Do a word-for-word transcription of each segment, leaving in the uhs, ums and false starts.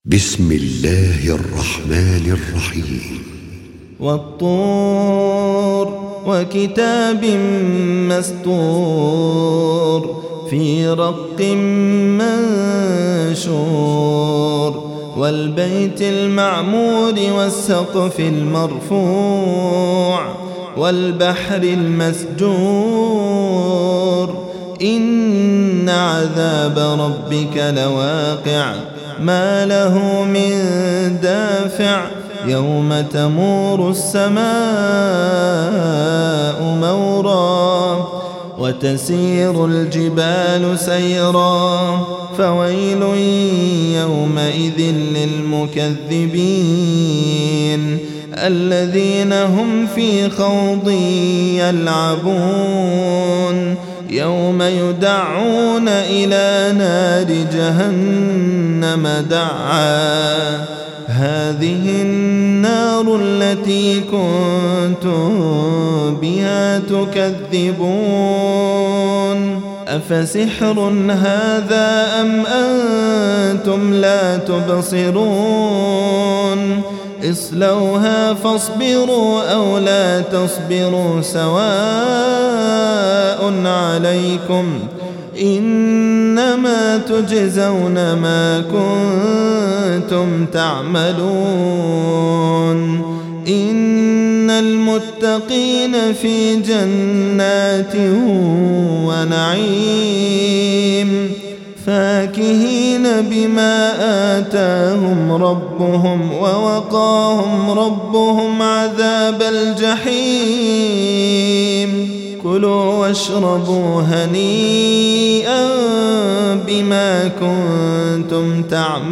بسم الله الرحمن الرحيم. والطور وكتاب مسطور في رق منشور والبيت المعمور والسقف المرفوع والبحر المسجور إن عذاب ربك لواقع ما له من دافع يوم تمور السماء مورا وتسير الجبال سيرا فويل يومئذ للمكذبين الذين هم في خوض يلعبون يوم يدعون إلى نار جهنم دعا هذه النار التي كنتم بها تكذبون أفسحر هذا أم أنتم لا تبصرون اصلوها فاصبروا أو لا تصبروا سواء عليكم إنما تجزون ما كنتم تعملون إن المتقين في جنات ونعيم فاكهين بما آتاهم ربهم ووقاهم ربهم عذاب الجحيم كلوا واشربوا هنيئا بما كنتم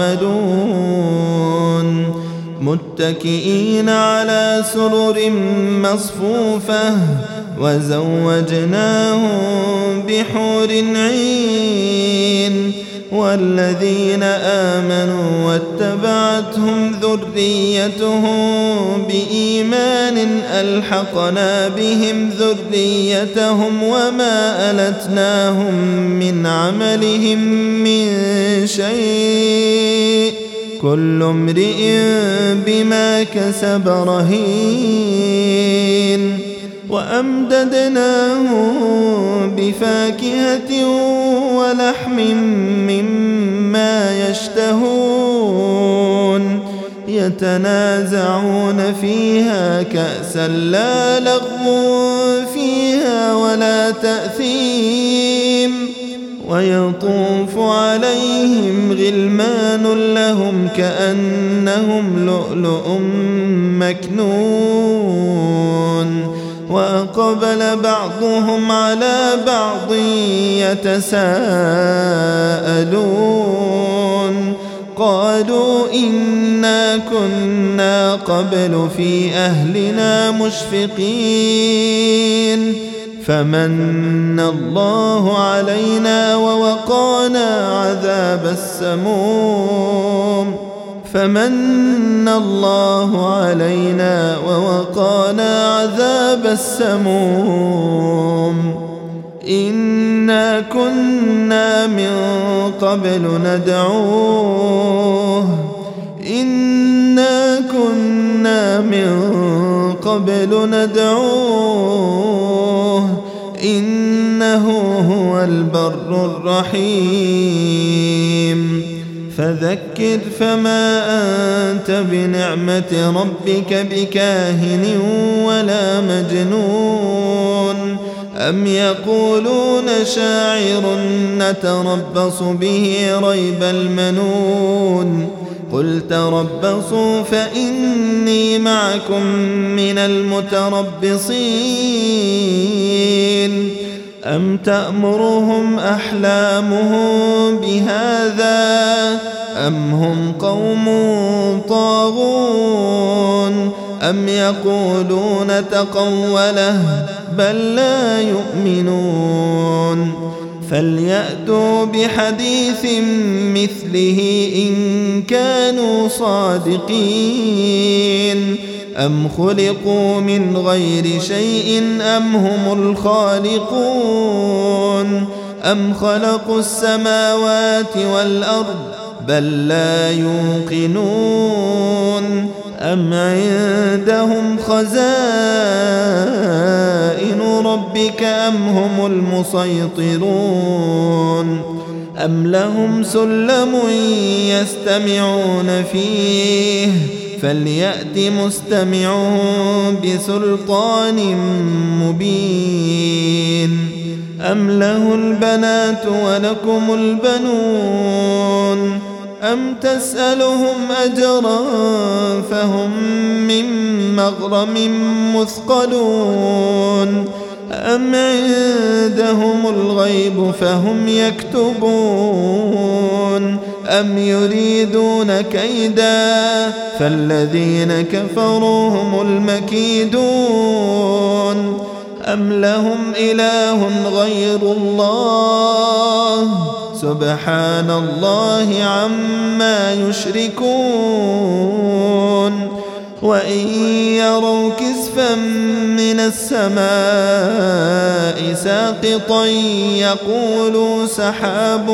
تعملون متكئين على سرر مصفوفة وزوجناهم بحور عين والذين آمنوا واتبعتهم ذريتهم بإيمان ألحقنا بهم ذريتهم وما ألتناهم من عملهم من شيء كل امرئ بما كسب رهين وأمددناهم بفاكهة ولحم مما يشتهون يتنازعون فيها كأسا لا لغو فيها ولا تأثيم ويطوف عليهم غلمان لهم كأنهم لؤلؤ مكنون وأقبل بعضهم على بعض يتساءلون قالوا إنا كنا قبل في أهلنا مشفقين فمن الله علينا ووقانا عذاب السموم فمن الله علينا ووقانا عذاب السموم إنا كنا من قبل ندعوه إنا كنا من قبل ندعوه إنه هو البر الرحيم فذكر فما أنت بنعمة ربك بكاهن ولا مجنون أم يقولون شاعر نتربص به ريب المنون قل تربصوا فإني معكم من المتربصين أم تأمرهم أحلامهم بهذا أم هم قوم طاغون أم يقولون تقوله بل لا يؤمنون فليأتوا بحديث مثله إن كانوا صادقين أم خلقوا من غير شيء أم هم الخالقون أم خلقوا السماوات والأرض بل لا يوقنون أم عندهم خزائن ربك أم هم المسيطرون أم لهم سلم يستمعون فيه فليأت مستمعهم بسلطان مبين أم له البنات ولكم البنون أم تسألهم أجرا فهم من مغرم مثقلون أم عندهم الغيب فهم يكتبون أم يريدون كيدا فالذين كفروا هم المكيدون أم لهم إله غير الله سبحان الله عما يشركون وإن يروا كسفا من السماء ساقطا يقولوا سحاب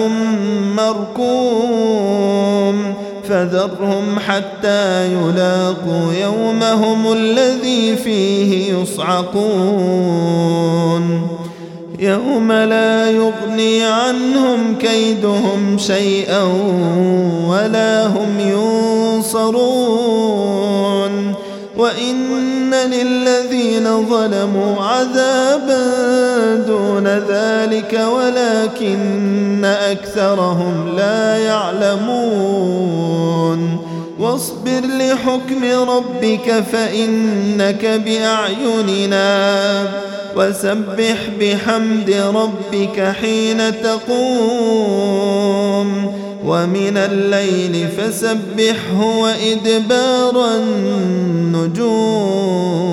مركوم فذرهم حتى يلاقوا يومهم الذي فيه يصعقون يوم لا يغني عنهم كيدهم شيئا ولا هم ينصرون وإن للذين ظلموا عذابا دون ذلك ولكن أكثرهم لا يعلمون واصبر لحكم ربك فإنك بأعيننا وسبح بحمد ربك حين تقوم ومن الليل فسبحه وإدبار النجوم